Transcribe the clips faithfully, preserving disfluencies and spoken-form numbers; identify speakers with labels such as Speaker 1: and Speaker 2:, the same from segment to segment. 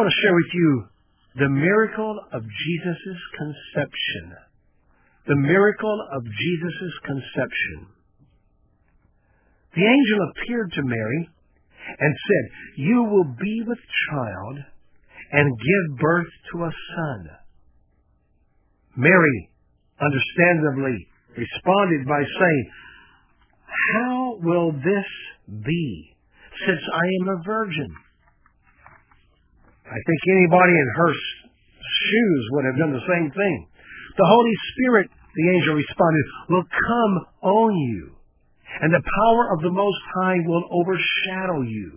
Speaker 1: want to share with you the miracle of Jesus' conception. The miracle of Jesus' conception. The angel appeared to Mary and said, "You will be with child and give birth to a son." Mary, understandably, responded by saying, "How will this be, since I am a virgin?" I think anybody in her shoes would have done the same thing. "The Holy Spirit," the angel responded, "will come on you, and the power of the Most High will overshadow you.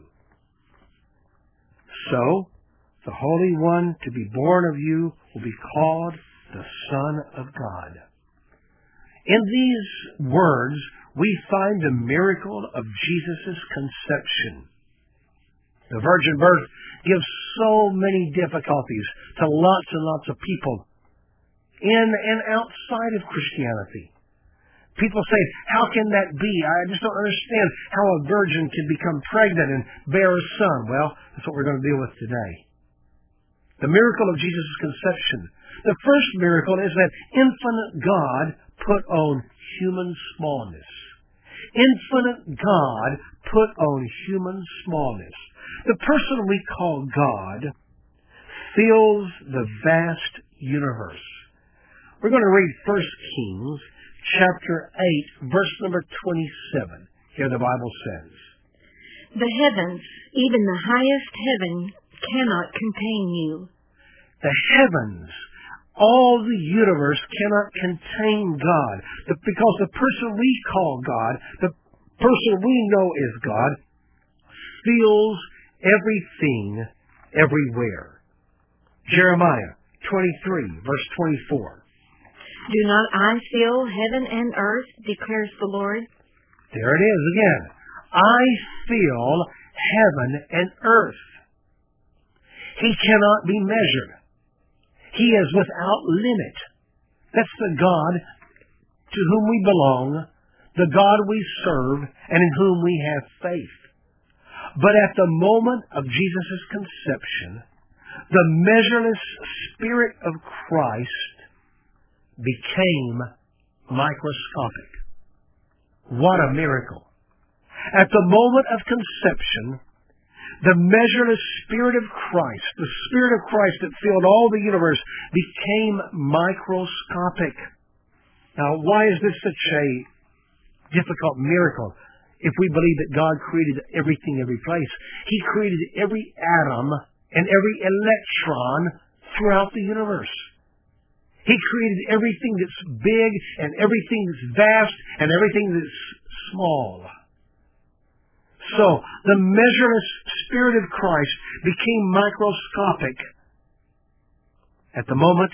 Speaker 1: So, the Holy One to be born of you will be called the Son of God." In these words, we find the miracle of Jesus' conception. The virgin birth gives so many difficulties to lots and lots of people in and outside of Christianity. People say, "How can that be? I just don't understand how a virgin can become pregnant and bear a son." Well, that's what we're going to deal with today. The miracle of Jesus' conception. The first miracle is that infinite God put on human smallness. Infinite God put on human smallness. The person we call God fills the vast universe. We're going to read First Kings chapter eight, verse number twenty-seven. Here the Bible says,
Speaker 2: "The heavens, even the highest heaven, cannot contain you."
Speaker 1: The heavens, all the universe cannot contain God. Because the person we call God, the person we know is God, fills everything everywhere. Jeremiah twenty-three, verse twenty-four.
Speaker 2: "Do not I fill heaven and earth, declares the Lord?"
Speaker 1: There it is again. I fill heaven and earth. He cannot be measured. He is without limit. That's the God to whom we belong, the God we serve, and in whom we have faith. But at the moment of Jesus' conception, the measureless Spirit of Christ became microscopic. What a miracle. At the moment of conception, the measureless Spirit of Christ, the Spirit of Christ that filled all the universe, became microscopic. Now, why is this such a difficult miracle? If we believe that God created everything, every place, He created every atom and every electron throughout the universe. He created everything that's big and everything that's vast and everything that's small. So, the measureless Spirit of Christ became microscopic at the moment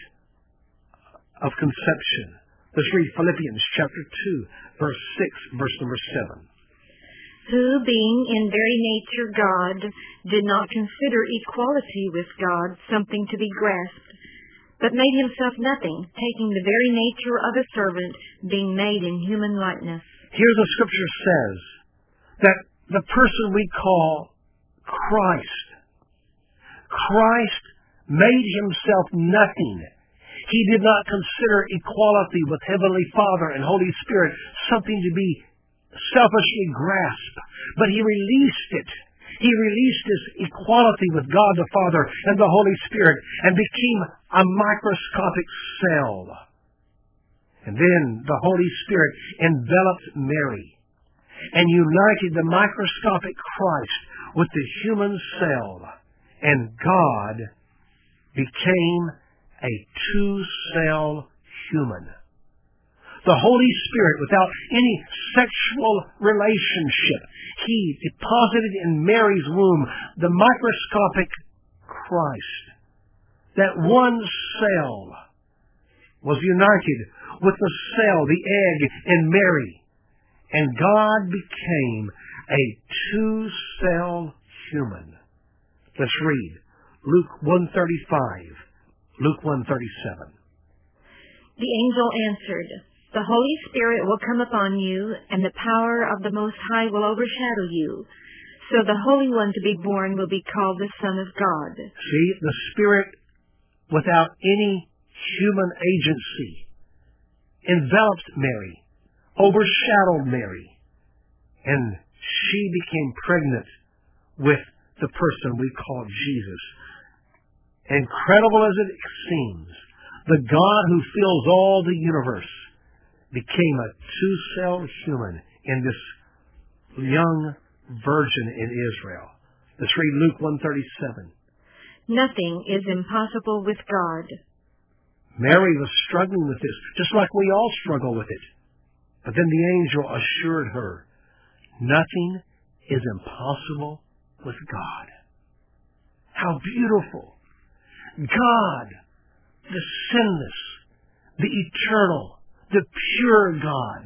Speaker 1: of conception. Let's read Philippians chapter two, verse six, verse number seven.
Speaker 2: "Who, being in very nature God, did not consider equality with God something to be grasped, but made himself nothing, taking the very nature of a servant, being made in human likeness."
Speaker 1: Here the Scripture says that the person we call Christ, Christ made himself nothing. He did not consider equality with Heavenly Father and Holy Spirit something to be selfishly grasped, but he released it. He released his equality with God the Father and the Holy Spirit and became a microscopic cell. And then the Holy Spirit enveloped Mary and united the microscopic Christ with the human cell, and God became a two-cell human. The Holy Spirit, without any sexual relationship, He deposited in Mary's womb the microscopic Christ. That one cell was united with the cell, the egg, in Mary. And God became a two-cell human. Let's read Luke one thirty-five, Luke one thirty-seven.
Speaker 2: The angel answered, "The Holy Spirit will come upon you, and the power of the Most High will overshadow you. So the Holy One to be born will be called the Son of God.
Speaker 1: See, the Spirit, without any human agency, enveloped Mary, overshadowed Mary, and she became pregnant with the person we call Jesus. Incredible as it seems, the God who fills all the universe became a two-celled human in this young virgin in Israel. Let's read Luke one thirty-seven.
Speaker 2: Nothing is impossible with God.
Speaker 1: Mary was struggling with this, just like we all struggle with it. But then the angel assured her, nothing is impossible with God. How beautiful! God, the sinless, the eternal, the pure God,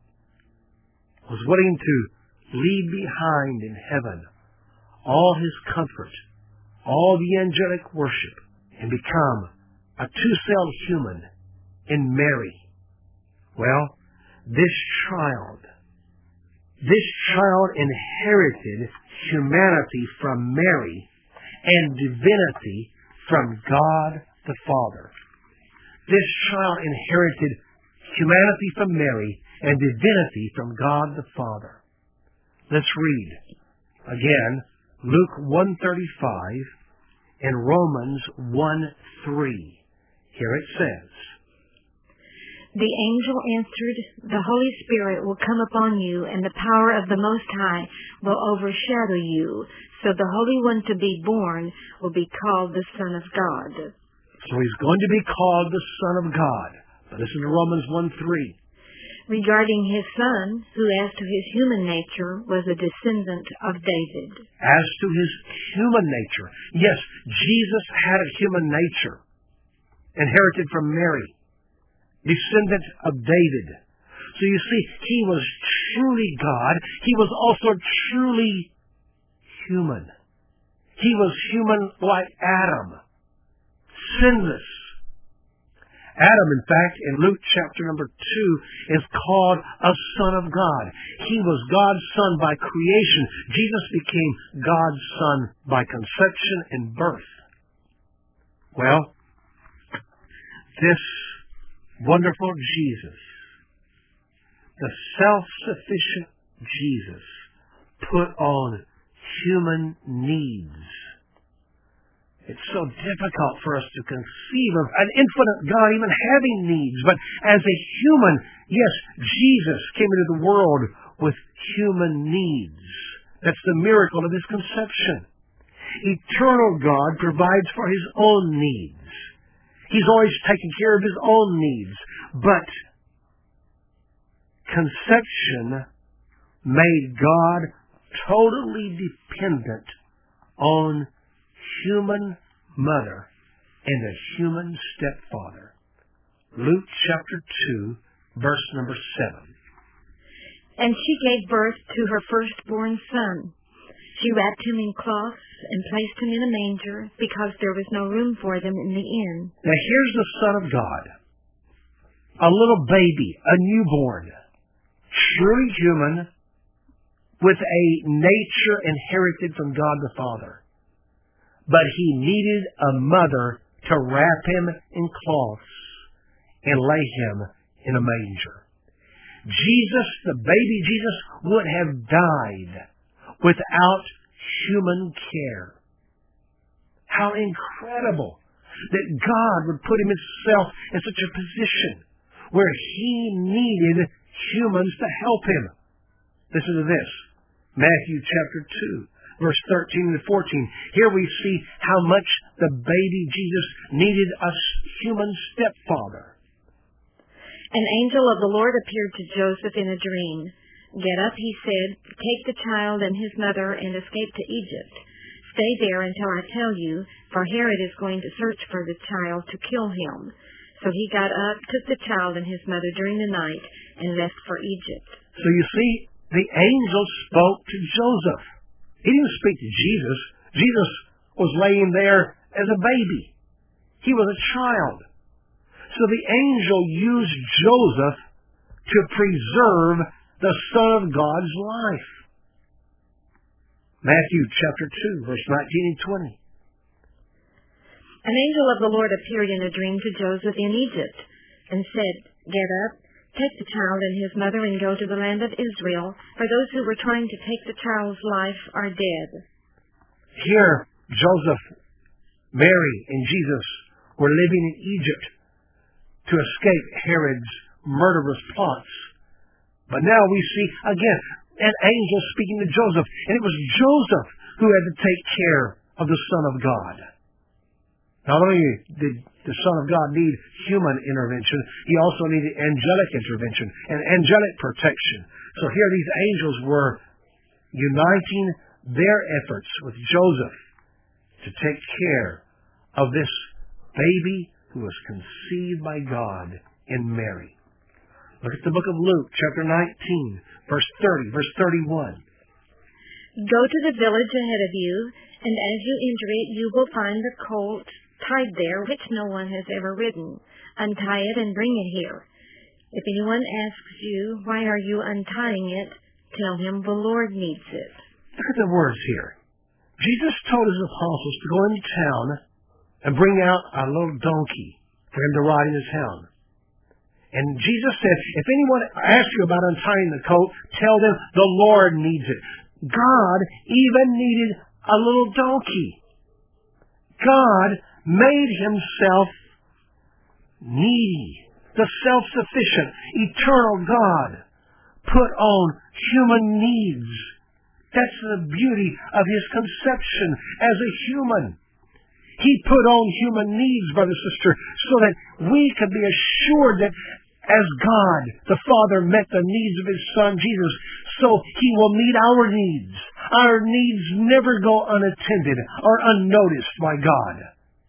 Speaker 1: was willing to leave behind in heaven all his comfort, all the angelic worship, and become a two-celled human in Mary. Well, this child, this child inherited humanity from Mary and divinity from God the Father. This child inherited humanity from Mary and divinity from God the Father. Let's read again Luke one thirty-five and Romans one three. Here it says,
Speaker 2: The angel answered, The Holy Spirit will come upon you, and the power of the Most High will overshadow you. So the Holy One to be born will be called the Son of God.
Speaker 1: So he's going to be called the Son of God. But listen to Romans one three.
Speaker 2: Regarding his son, who as to his human nature was a descendant of David.
Speaker 1: As to his human nature. Yes, Jesus had a human nature, inherited from Mary, descendant of David. So you see, he was truly God. He was also truly human. He was human like Adam, sinless. Adam, in fact, in Luke chapter number two, is called a Son of God. He was God's Son by creation. Jesus became God's Son by conception and birth. Well, this wonderful Jesus, the self-sufficient Jesus, put on human needs. It's so difficult for us to conceive of an infinite God even having needs. But as a human, yes, Jesus came into the world with human needs. That's the miracle of his conception. Eternal God provides for his own needs. He's always taken care of his own needs. But conception made God totally dependent on human mother and a human stepfather. Luke chapter two, verse number seven.
Speaker 2: And she gave birth to her firstborn son. She wrapped him in cloths and placed him in a manger, because there was no room for them in the inn.
Speaker 1: Now here's the Son of God, a little baby, a newborn, truly human, with a nature inherited from God the Father. But he needed a mother to wrap him in cloths and lay him in a manger. Jesus, the baby Jesus, would have died without human care. How incredible that God would put him himself in such a position where he needed humans to help him. Listen to this. Matthew chapter two, verse thirteen and fourteen. Here we see how much the baby Jesus needed a human stepfather.
Speaker 2: An angel of the Lord appeared to Joseph in a dream. Get up, he said, take the child and his mother and escape to Egypt. Stay there until I tell you, for Herod is going to search for the child to kill him. So he got up, took the child and his mother during the night, and left for Egypt.
Speaker 1: So you see, the angel spoke to Joseph. He didn't speak to Jesus. Jesus was laying there as a baby. He was a child. So the angel used Joseph to preserve the Son of God's life. Matthew chapter two, verse nineteen and twenty.
Speaker 2: An angel of the Lord appeared in a dream to Joseph in Egypt and said, "Get up, take the child and his mother and go to the land of Israel, for those who were trying to take the child's life are dead."
Speaker 1: Here, Joseph, Mary, and Jesus were living in Egypt to escape Herod's murderous plots. But now we see, again, an angel speaking to Joseph, and it was Joseph who had to take care of the Son of God. Not only did the Son of God need human intervention, he also needed angelic intervention and angelic protection. So here these angels were uniting their efforts with Joseph to take care of this baby who was conceived by God in Mary. Look at the book of Luke, chapter nineteen, verse thirty, verse thirty-one.
Speaker 2: "Go to the village ahead of you, and as you enter it, you will find the colt tied there, which no one has ever ridden. Untie it and bring it here. If anyone asks you, 'Why are you untying it?' tell him the Lord needs it."
Speaker 1: Look at the words here. Jesus told his apostles to go into town and bring out a little donkey for him to ride in his town. And Jesus said, if anyone asks you about untying the coat, tell them the Lord needs it. God even needed a little donkey. God made himself needy. The self-sufficient, eternal God put on human needs. That's the beauty of his conception as a human. He put on human needs, brother, sister, so that we could be assured that as God, the Father, met the needs of his Son, Jesus, so he will meet our needs. Our needs never go unattended or unnoticed by God.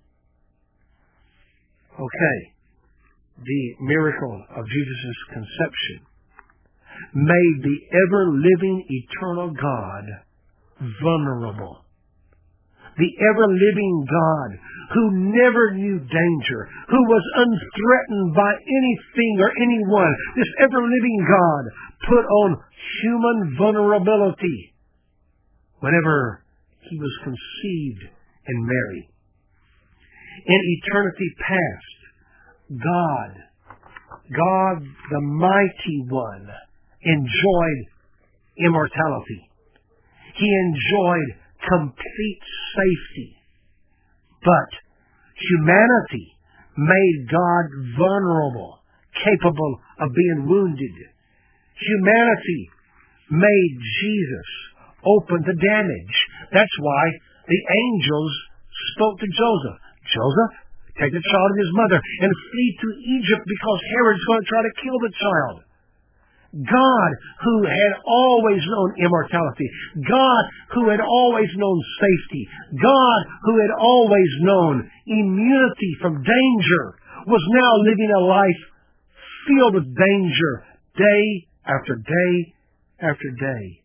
Speaker 1: Okay. The miracle of Jesus' conception made the ever-living, eternal God vulnerable. The ever-living God who never knew danger, who was unthreatened by anything or anyone. This ever-living God put on human vulnerability whenever he was conceived in Mary. In eternity past, God, God the Mighty One, enjoyed immortality. He enjoyed complete safety. But humanity made God vulnerable, capable of being wounded. Humanity made Jesus open to damage. That's why the angels spoke to Joseph. Joseph, take the child and his mother and flee to Egypt because Herod's going to try to kill the child. God, who had always known immortality, God, who had always known safety, God, who had always known immunity from danger, was now living a life filled with danger day after day after day.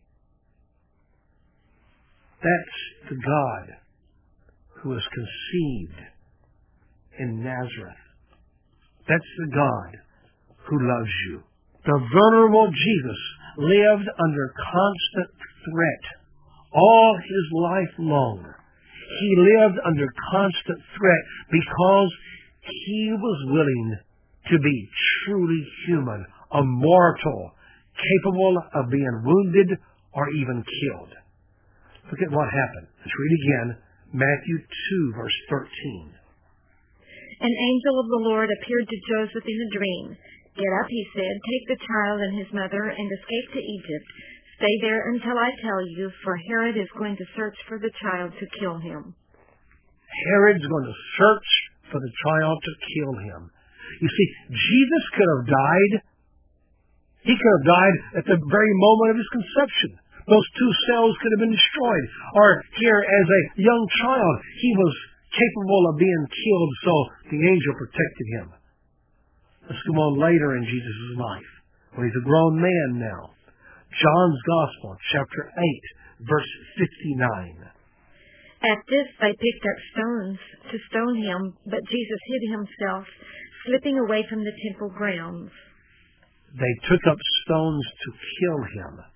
Speaker 1: That's the God who was conceived in Nazareth. That's the God who loves you. The vulnerable Jesus lived under constant threat all his life long. He lived under constant threat because he was willing to be truly human, a mortal, capable of being wounded or even killed. Look at what happened. Let's read again, Matthew two, verse thirteen.
Speaker 2: An angel of the Lord appeared to Joseph in a dream. "Get up," he said, "take the child and his mother and escape to Egypt. Stay there until I tell you, for Herod is going to search for the child to kill him."
Speaker 1: Herod's going to search for the child to kill him. You see, Jesus could have died. He could have died at the very moment of his conception. Those two cells could have been destroyed. Or here, as a young child, he was capable of being killed, so the angel protected him. Let's go on later in Jesus' life, when he's a grown man now. John's Gospel, chapter eight, verse fifty-nine.
Speaker 2: At this they picked up stones to stone him, but Jesus hid himself, slipping away from the temple grounds.
Speaker 1: They took up stones to kill him,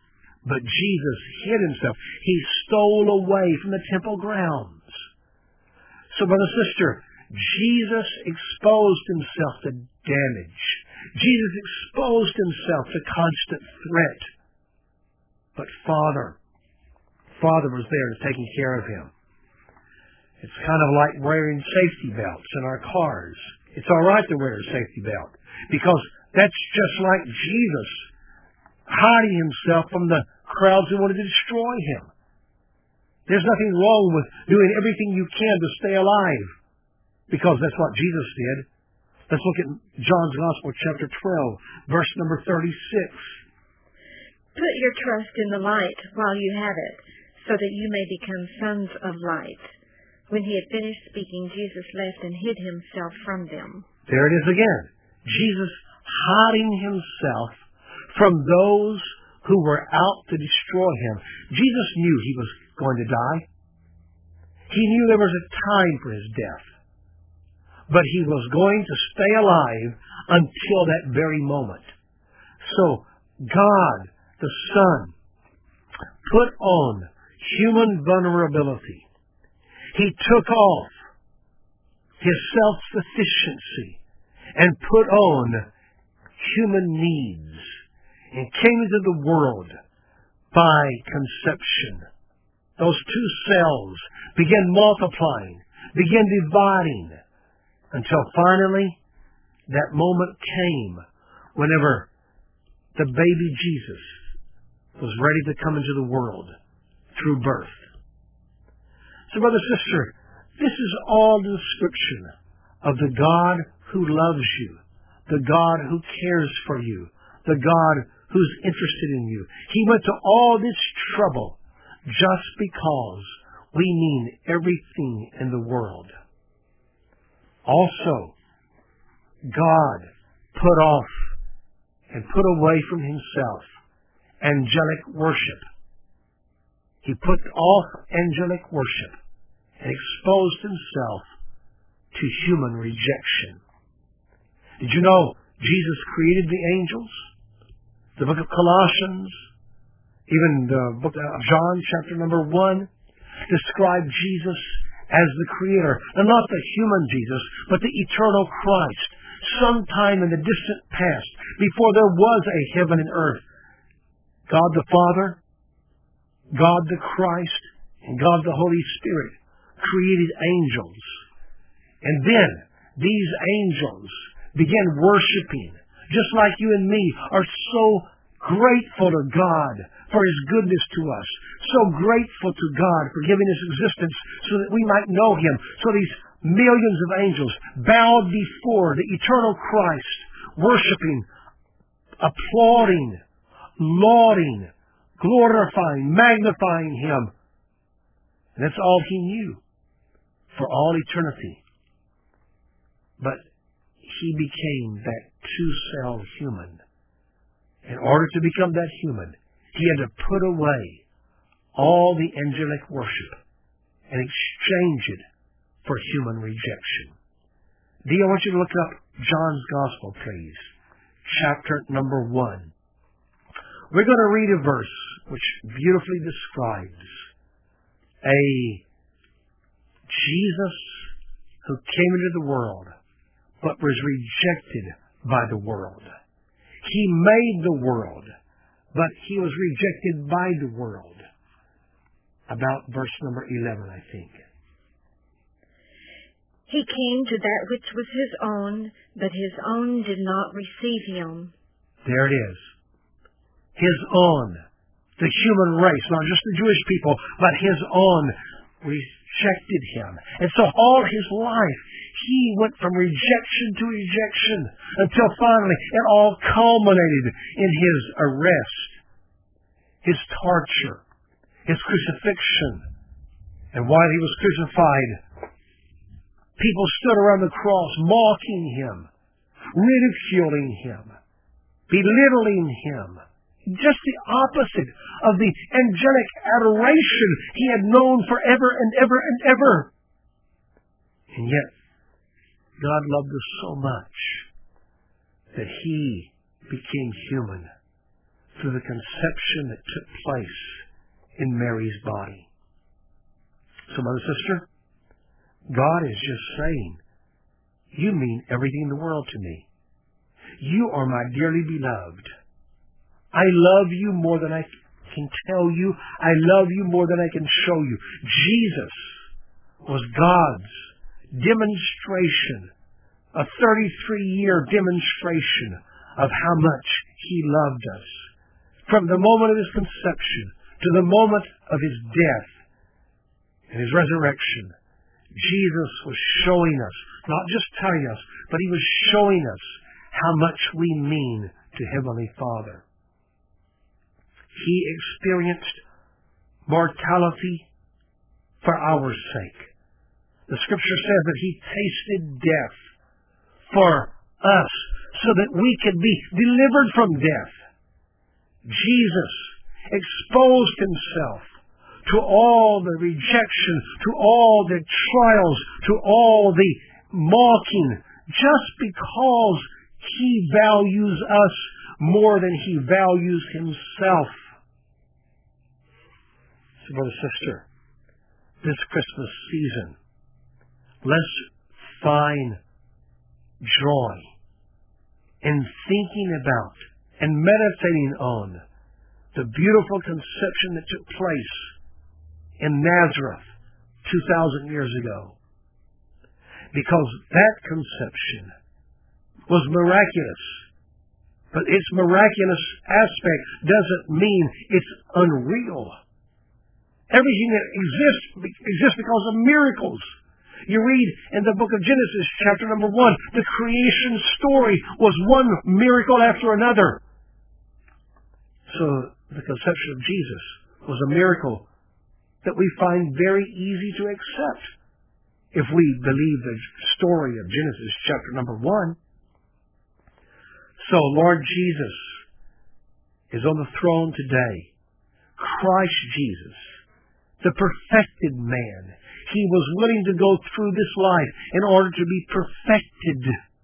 Speaker 1: But Jesus hid himself. He stole away from the temple grounds. So, brother, sister, Jesus exposed himself to damage. Jesus exposed himself to constant threat. But Father, Father was there and taking care of him. It's kind of like wearing safety belts in our cars. It's all right to wear a safety belt because that's just like Jesus hiding himself from the crowds who wanted to destroy him. There's nothing wrong with doing everything you can to stay alive because that's what Jesus did. Let's look at John's Gospel, chapter twelve, verse number thirty-six.
Speaker 2: Put your trust in the light while you have it, so that you may become sons of light. When he had finished speaking, Jesus left and hid himself from them.
Speaker 1: There it is again. Jesus hiding himself from those who were out to destroy him. Jesus knew he was going to die. He knew there was a time for his death. But he was going to stay alive until that very moment. So God, the Son, put on human vulnerability. He took off his self-sufficiency and put on human needs and came into the world by conception. Those two cells began multiplying, began dividing, until finally that moment came whenever the baby Jesus was ready to come into the world through birth. So, brother, sister, this is all the description of the God who loves you, the God who cares for you, the God who's interested in you. He went to all this trouble just because we mean everything in the world. Also, God put off and put away from himself angelic worship. He put off angelic worship and exposed himself to human rejection. Did you know Jesus created the angels? The book of Colossians, even the book of John, chapter number one, describe Jesus as the creator. And not the human Jesus, but the eternal Christ. Sometime in the distant past, before there was a heaven and earth, God the Father, God the Christ, and God the Holy Spirit created angels. And then these angels began worshiping, just like you and me are so grateful to God for his goodness to us, so grateful to God for giving us existence so that we might know him. So these millions of angels bowed before the eternal Christ, worshiping, applauding, lauding, glorifying, magnifying him. And that's all he knew for all eternity. But he became that two-cell human. In order to become that human, he had to put away all the angelic worship and exchange it for human rejection. Dee, I want you to look up John's Gospel, please. Chapter number one. We're going to read a verse which beautifully describes a Jesus who came into the world but was rejected by the world. He made the world, but he was rejected by the world. About verse number eleven, I think.
Speaker 2: He came to that which was his own, but his own did not receive him.
Speaker 1: There it is. His own. The human race, not just the Jewish people, but his own rejected him. And so all his life, he went from rejection to rejection until finally it all culminated in his arrest, his torture, his crucifixion. And while he was crucified, people stood around the cross mocking him, ridiculing him, belittling him. Just the opposite of the angelic adoration he had known forever and ever and ever. And yet, God loved us so much that he became human through the conception that took place in Mary's body. So, mother, sister, God is just saying, you mean everything in the world to me. You are my dearly beloved. I love you more than I can tell you. I love you more than I can show you. Jesus was God's demonstration, a thirty-three year demonstration of how much He loved us. From the moment of His conception to the moment of His death and His resurrection, Jesus was showing us, not just telling us, but He was showing us how much we mean to Heavenly Father. He experienced mortality for our sake. The Scripture says that He tasted death for us so that we could be delivered from death. Jesus exposed Himself to all the rejection, to all the trials, to all the mocking, just because He values us more than He values Himself. So, brother, sister, this Christmas season, let's find joy in thinking about and meditating on the beautiful conception that took place in Nazareth two thousand years ago. Because that conception was miraculous. But its miraculous aspect doesn't mean it's unreal. Everything that exists exists because of miracles. You read in the book of Genesis, chapter number one, the creation story was one miracle after another. So the conception of Jesus was a miracle that we find very easy to accept if we believe the story of Genesis chapter number one. So Lord Jesus is on the throne today. Christ Jesus, the perfected man, He was willing to go through this life in order to be perfected,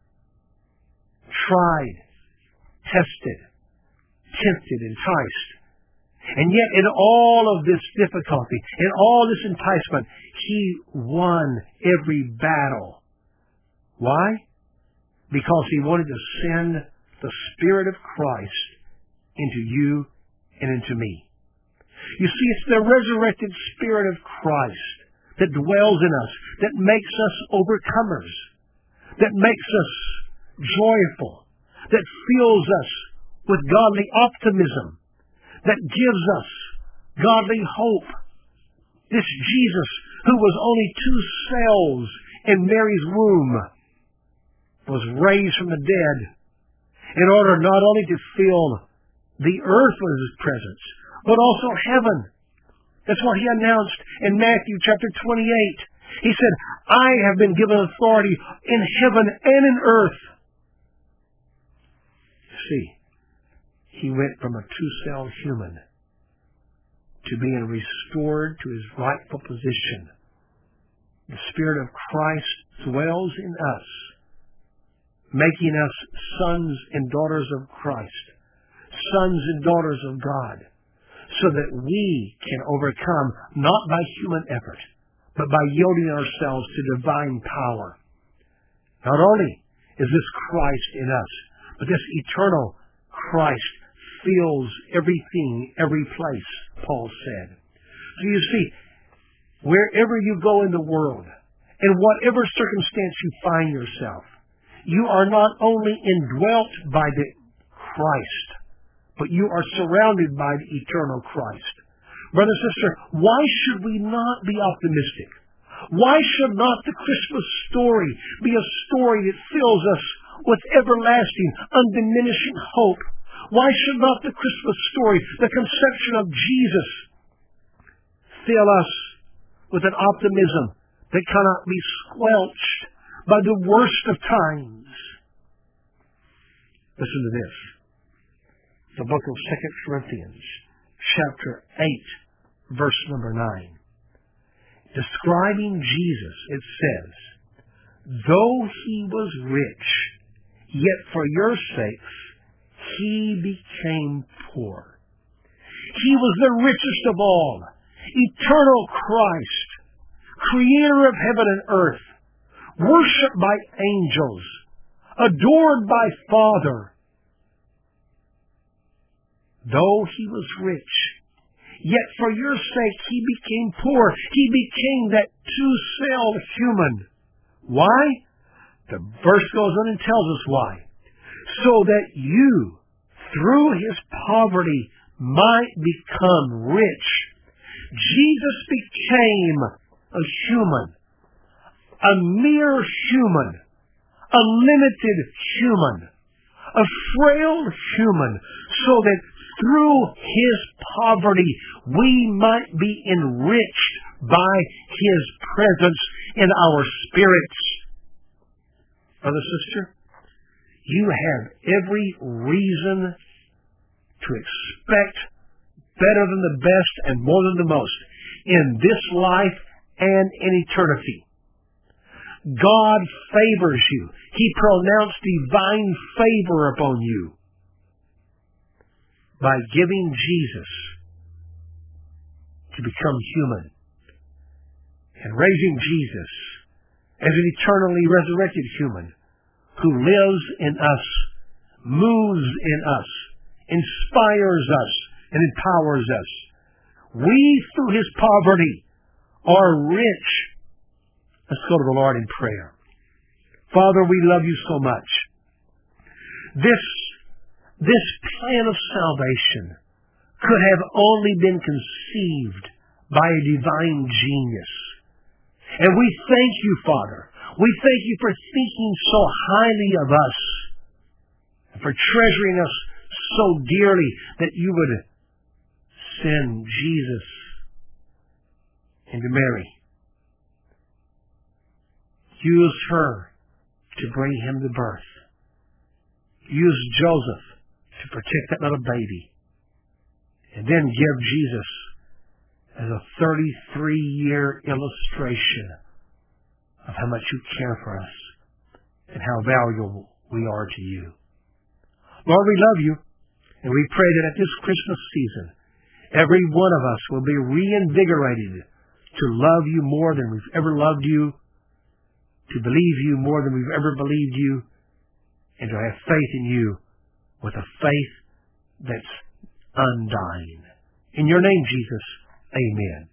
Speaker 1: tried, tested, tempted, enticed. And yet in all of this difficulty, in all this enticement, He won every battle. Why? Because He wanted to send the Spirit of Christ into you and into me. You see, it's the resurrected Spirit of Christ that dwells in us, that makes us overcomers, that makes us joyful, that fills us with godly optimism, that gives us godly hope. This Jesus, who was only two cells in Mary's womb, was raised from the dead in order not only to fill the earth with His presence, but also heaven. That's what He announced in Matthew chapter twenty-eight. He said, I have been given authority in heaven and in earth. See, He went from a two-celled human to being restored to His rightful position. The Spirit of Christ dwells in us, making us sons and daughters of Christ, sons and daughters of God, so that we can overcome not by human effort, but by yielding ourselves to divine power. Not only is this Christ in us, but this eternal Christ fills everything, every place, Paul said. So you see, wherever you go in the world, in whatever circumstance you find yourself, you are not only indwelt by the Christ, but you are surrounded by the eternal Christ. Brother, sister, why should we not be optimistic? Why should not the Christmas story be a story that fills us with everlasting, undiminishing hope? Why should not the Christmas story, the conception of Jesus, fill us with an optimism that cannot be squelched by the worst of times? Listen to this. The book of Second Corinthians, chapter eight, verse number nine. Describing Jesus, it says, though He was rich, yet for your sakes He became poor. He was the richest of all, eternal Christ, creator of heaven and earth, worshipped by angels, adored by Father. Though he was rich, yet for your sake he became poor. He became that two-celled human. Why? The verse goes on and tells us why. So that you, through his poverty, might become rich. Jesus became a human, a mere human, a limited human, a frail human, so that through his poverty we might be enriched by his presence in our spirits. Brother, sister, you have every reason to expect better than the best and more than the most in this life and in eternity. God favors you. He pronounced divine favor upon you by giving Jesus to become human and raising Jesus as an eternally resurrected human who lives in us, moves in us, inspires us, and empowers us. We, through his poverty, are rich. Let's go to the Lord in prayer. Father, we love you so much. This, this plan of salvation could have only been conceived by a divine genius. And we thank you, Father. We thank you for thinking so highly of us and for treasuring us so dearly that you would send Jesus into Mary. Use her to bring him to birth. Use Joseph to protect that little baby. And then give Jesus as a thirty-three-year illustration of how much you care for us and how valuable we are to you. Lord, we love you, and we pray that at this Christmas season, every one of us will be reinvigorated to love you more than we've ever loved you, to believe you more than we've ever believed you, and to have faith in you with a faith that's undying. In your name, Jesus, amen.